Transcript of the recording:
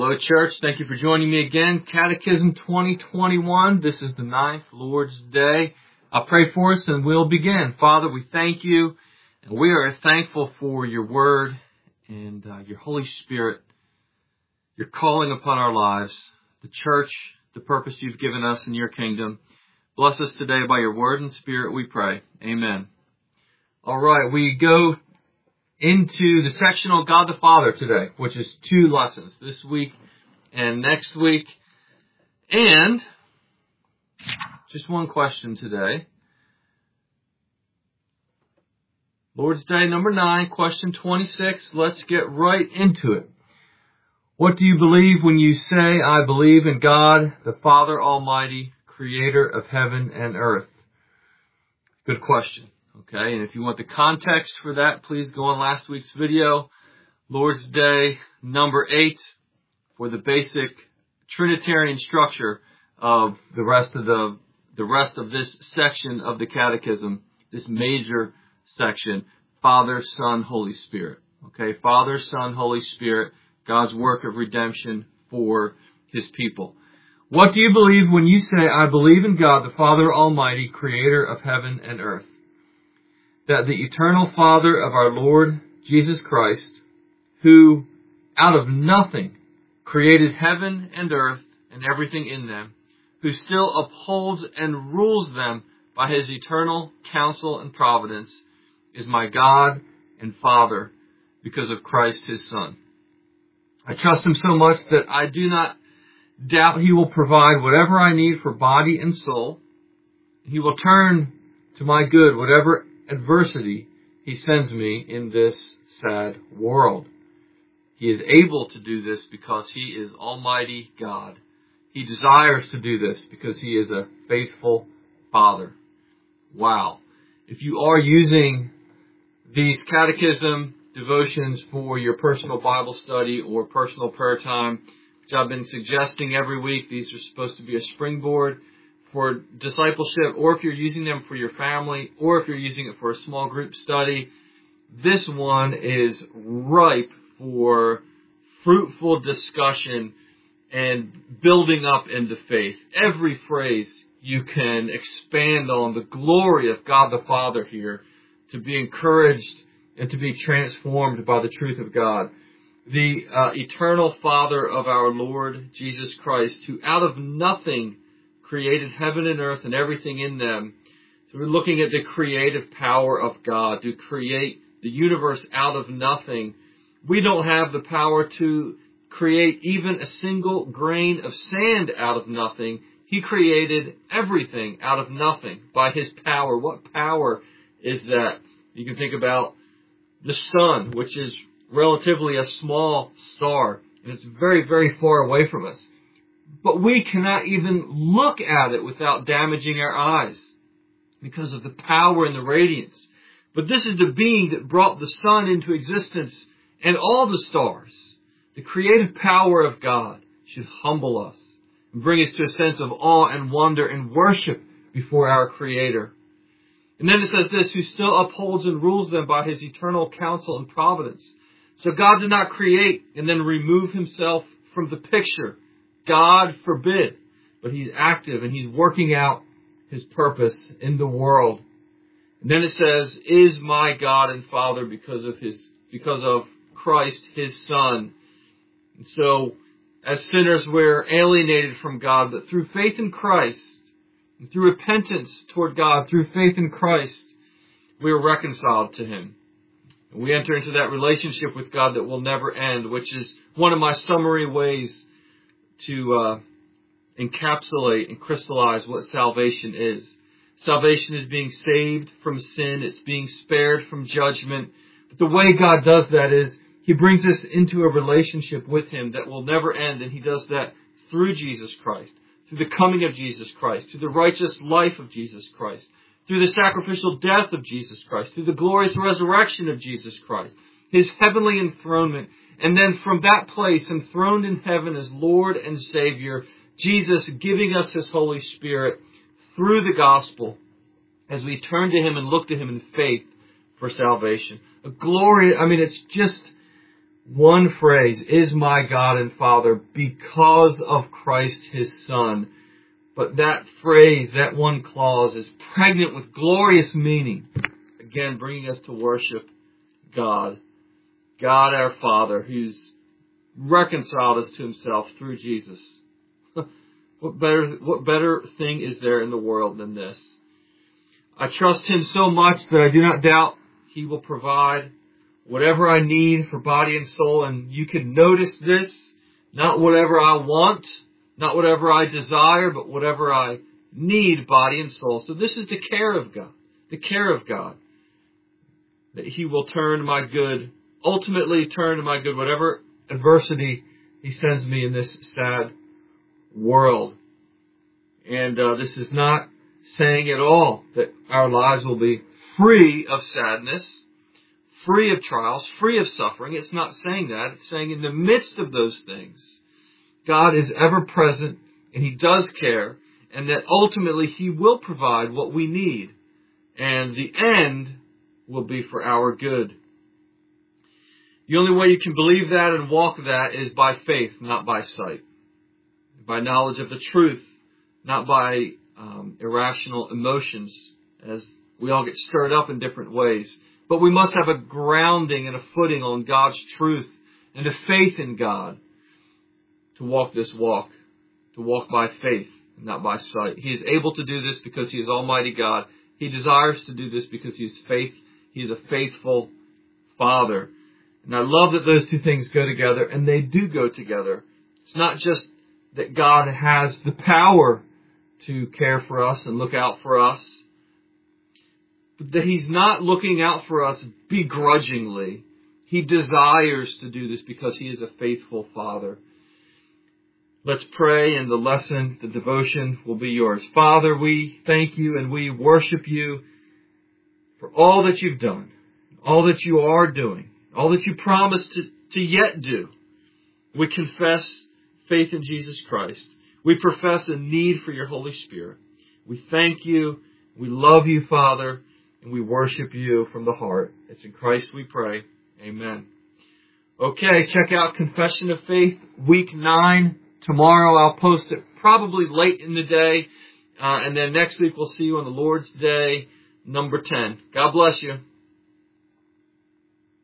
Hello, church. Thank you for joining me again. Catechism 2021. This is the 9th Lord's Day. I'll pray for us and we'll begin. Father, we thank you, and we are thankful for your word and your Holy Spirit, your calling upon our lives, the church, the purpose you've given us in your kingdom. Bless us today by your word and spirit, we pray. Amen. All right, we go into the section on God the Father today, which is 2 lessons, this week and next week. And just one question today. Lord's Day number 9, question 26. Let's get right into it. What do you believe when you say, I believe in God, the Father Almighty, creator of heaven and earth? Good question. Okay, and if you want the context for that, please go on last week's video, Lord's Day number 8, for the basic Trinitarian structure of the rest of this section of the Catechism, this major section, Father, Son, Holy Spirit. Okay, Father, Son, Holy Spirit, God's work of redemption for His people. What do you believe when you say, I believe in God, the Father Almighty, creator of heaven and earth? That the eternal Father of our Lord Jesus Christ, who out of nothing created heaven and earth and everything in them, who still upholds and rules them by His eternal counsel and providence, is my God and Father because of Christ His Son. I trust Him so much that I do not doubt He will provide whatever I need for body and soul. He will turn to my good whatever adversity He sends me in this sad world. He is able to do this because He is Almighty God. He desires to do this because He is a faithful Father. Wow. If you are using these catechism devotions for your personal Bible study or personal prayer time, which I've been suggesting every week, these are supposed to be a springboard for discipleship, or if you're using them for your family, or if you're using it for a small group study, this one is ripe for fruitful discussion and building up into faith. Every phrase you can expand on the glory of God the Father here, to be encouraged and to be transformed by the truth of God. The eternal Father of our Lord Jesus Christ, who out of nothing created heaven and earth and everything in them. So we're looking at the creative power of God to create the universe out of nothing. We don't have the power to create even a single grain of sand out of nothing. He created everything out of nothing by His power. What power is that? You can think about the sun, which is relatively a small star, and it's very, very far away from us. But we cannot even look at it without damaging our eyes because of the power and the radiance. But this is the being that brought the sun into existence and all the stars. The creative power of God should humble us and bring us to a sense of awe and wonder and worship before our Creator. And then it says this, who still upholds and rules them by His eternal counsel and providence. So God did not create and then remove Himself from the picture. God forbid. But He's active and He's working out His purpose in the world. And then it says, is my God and Father because of Christ, His Son. And so, as sinners, we're alienated from God, but through faith in Christ, and through repentance toward God, through faith in Christ, we are reconciled to Him. And we enter into that relationship with God that will never end, which is one of my summary ways to encapsulate and crystallize what salvation is. Salvation is being saved from sin. It's being spared from judgment. But the way God does that is He brings us into a relationship with Him that will never end. And He does that through Jesus Christ, through the coming of Jesus Christ, through the righteous life of Jesus Christ, through the sacrificial death of Jesus Christ, through the glorious resurrection of Jesus Christ, His heavenly enthronement. And then from that place, enthroned in heaven as Lord and Savior, Jesus giving us His Holy Spirit through the gospel as we turn to Him and look to Him in faith for salvation. A glory, it's just one phrase, is my God and Father because of Christ his Son. But that phrase, that one clause, is pregnant with glorious meaning. Again, bringing us to worship God. God our Father, who's reconciled us to himself through Jesus. What better thing is there in the world than this? I trust him so much that I do not doubt he will provide whatever I need for body and soul. And you can notice this, not whatever I want, not whatever I desire, but whatever I need, body and soul. So this is the care of God, that he will ultimately turn to my good, whatever adversity he sends me in this sad world. And this is not saying at all that our lives will be free of sadness, free of trials, free of suffering. It's not saying that. It's saying in the midst of those things, God is ever present and he does care, and that ultimately he will provide what we need, and the end will be for our good. The only way you can believe that and walk that is by faith, not by sight. By knowledge of the truth, not by irrational emotions, as we all get stirred up in different ways. But we must have a grounding and a footing on God's truth and a faith in God to walk this walk, to walk by faith and not by sight. He is able to do this because he is Almighty God. He desires to do this because he is a faithful Father. And I love that those two things go together, and they do go together. It's not just that God has the power to care for us and look out for us, but that he's not looking out for us begrudgingly. He desires to do this because he is a faithful Father. Let's pray, and the lesson, the devotion will be yours. Father, we thank you and we worship you for all that you've done, all that you are doing, all that you promised to yet do. We confess faith in Jesus Christ. We profess a need for your Holy Spirit. We thank you, we love you, Father, and we worship you from the heart. It's in Christ we pray. Amen. Okay, check out Confession of Faith, week 9. Tomorrow I'll post it probably late in the day. And then next week we'll see you on the Lord's Day, number 10. God bless you.